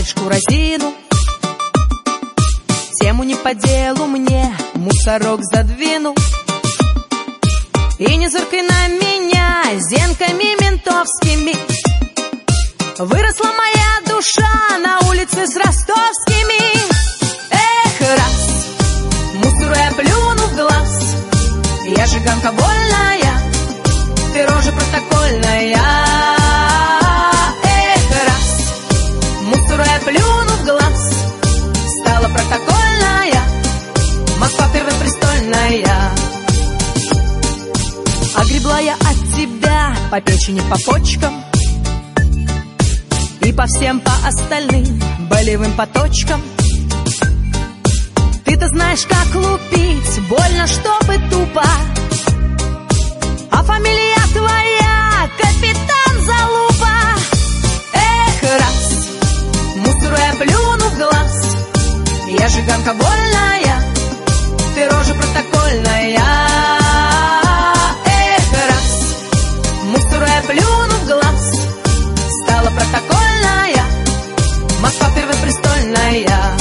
чашечку разину. Тему не по делу мне мусорок задвинул. И не зыркай на меня зенками ментовскими. Выросла моя душа на улице с ростовскими. Эх, раз, мусору я плюну в глаз. Я жиганка вольная, ты рожа протокольная. Эх, раз, мусору я плюну в глаз. Стала протокольная, Москва первопрестольная. Огребла я от тебя по печени, по почкам и по всем по остальным болевым поточкам. Ты-то знаешь, как лупить, больно, чтобы тупо. А фамилия твоя капитан Залупа. Эх, раз, мусору я плюну в глаз. Я жиганка вольная, ты рожа протокольная. Эх, раз, мусору я плюну в глаз. Стала протокольная, Москва первопрестольная.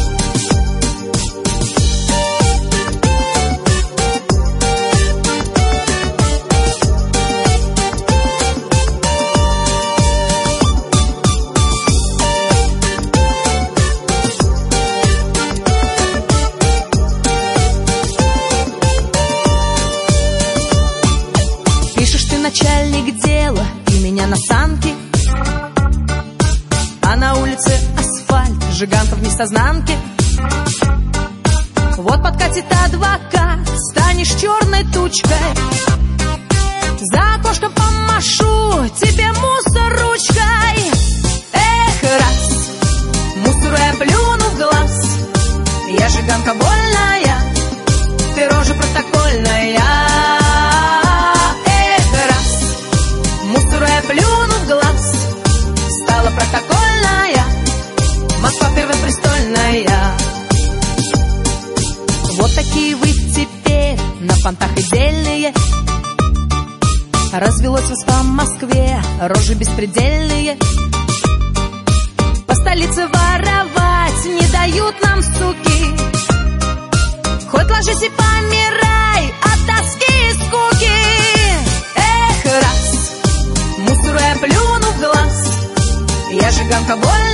Пишешь ты начальник дела и меня на санки, а на улице асфальт, жигантов в несознанке. Вот подкатит адвокат, станешь черной тучкой. За окошком помашу тебе мусор ручкой. Эх, раз, мусору я плюну в глаз. Я жиганка вольная, ты рожа протокольная. Плюну в глаз, стала протокольная, Москва первопрестольная. Вот такие вы теперь на понтах и дельные. Развелось вас по Москве рожи беспредельные. По столице воровать не дают нам, суки. Хоть ложись и помирай от тоски и скуки. Эх, раз, мусору я плюну в глаз. Я жиганка вольная.